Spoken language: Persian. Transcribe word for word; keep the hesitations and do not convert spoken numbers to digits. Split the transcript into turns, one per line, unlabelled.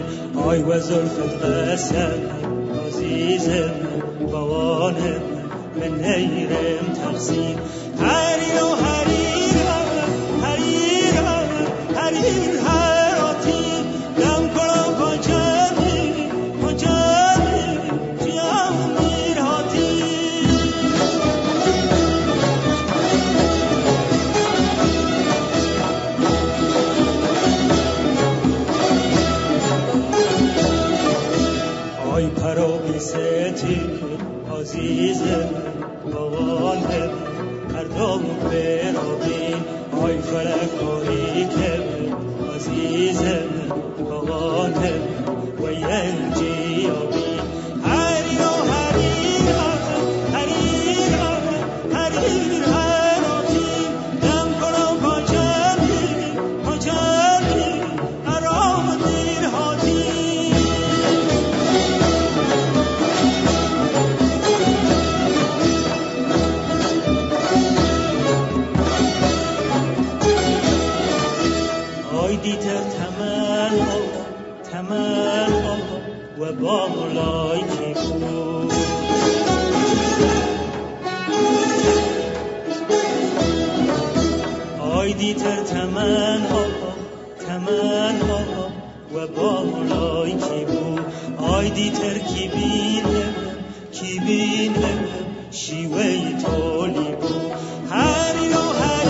آی و زلفت قسم عزیزم بوانم من نیرم تقسیم حریر و حریرم حریرم حریر حراتی دم کنم پاچمی پاچمی جیم میراتی آی پرو بیستی عزیزم بوانم مردم برابین آی فلک آری که عزیزم بوانم و ینجی آبین حریر و حریر حریر حریر حراتی دم کنم پاچمی پاچمی ارام دیر هاتی دیتر تمن ها تمن ها و بالای کی بود آی دیتر تمن ها تمن ها و بالای کی بود آی دیتر کی بینم کی بینم شیوه تولی بود حریر و